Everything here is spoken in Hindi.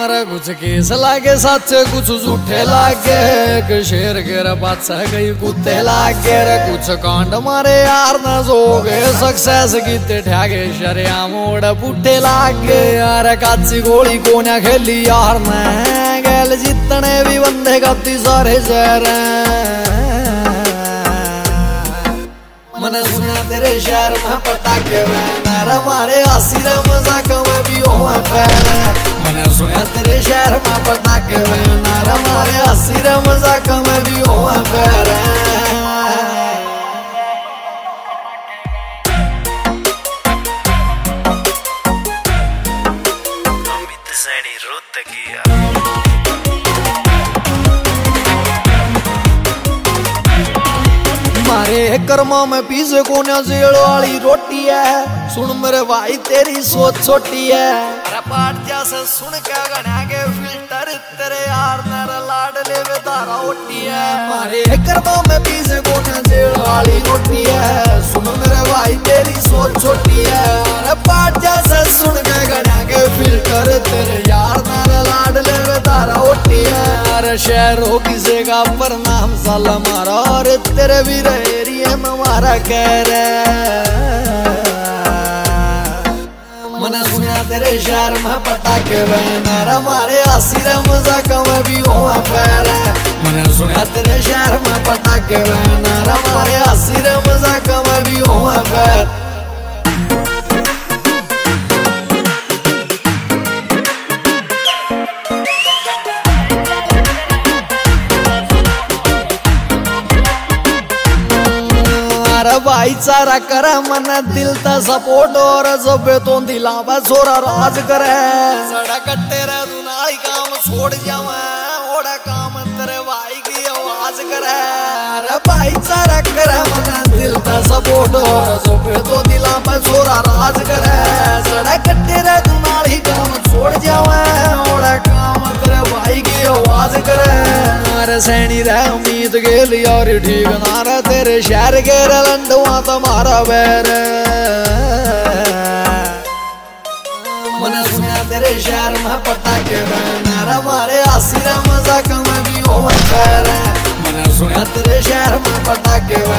अरे कुछ केस लागे सच कुछ झूठे लागे कि शेर के बादशाह कई कुत्ते लागे रे कुछ कांड मारे यार न जोगे सक्सेस कीते ठ्यागे शरिया मोड़ बूठे लागे यार काची गोली कोन्या खेली यार ने गैल जितने भी बंदे गति सारे शहर मैंने सुना तेरे शहर में पटाखे मेरा मारे हंसी रे मजाक में भी हो मैंने सुना तेरे शहर में पटाखे मेरा मारे हंसी रे मजाक में भी हो मारे कर्मा में पीछे कोने जेल वाली रोटी है सुन मेरे भाई तेरी सोच छोटी है अरे पाट जैसे सुन के गणा के फिल्टर तेरे यार मेरा लाड ले वे तारा ओटी है मारे कर्मा में पीछे कोने जेल वाली रोटी है सुन मेरे भाई तेरी सोच छोटी है अरे पाट जैसे सुन के गणा के फिल्टर तेरे यार मेरा लाड ले वे तारा ओटी है अरे शहरों किसे का पर नाम साला मारा और तेरे भी एरिया में मारा कह मैंने सुना तेरे शहर में पटाखे मेरा मारे हंसी रे मजाक में भी हो मैंने सुना तेरे शहर में पटाखे मेरा मारे हंसी रे मजाक में भी हो भाईचारा करे मन दिल ता सपोर्ट और जब तो दिलावा छोरा राज करे सड़ा कट्टे रे दुनाई काम छोड़ जावे ओड़ा काम तेरे भाई की आवाज करे अरे भाईचारा करे मन दिल ता सपोर्ट और जब तो दिलावा छोरा राज करे सड़ा कट्टे रे दुनाई काम छोड़ जावे ओड़ा काम तेरे भाई की आवाज करे अरे सैनी रे उम्मीद के लिए और ठीक नारा तेरे शहर के लंडवा तुम्हारा बैर मैंने सुना तेरे शहर में पटाखे मेरा मारे हंसी रे मजाक में भी हो मैंने सुना तेरे शहर में पटाखे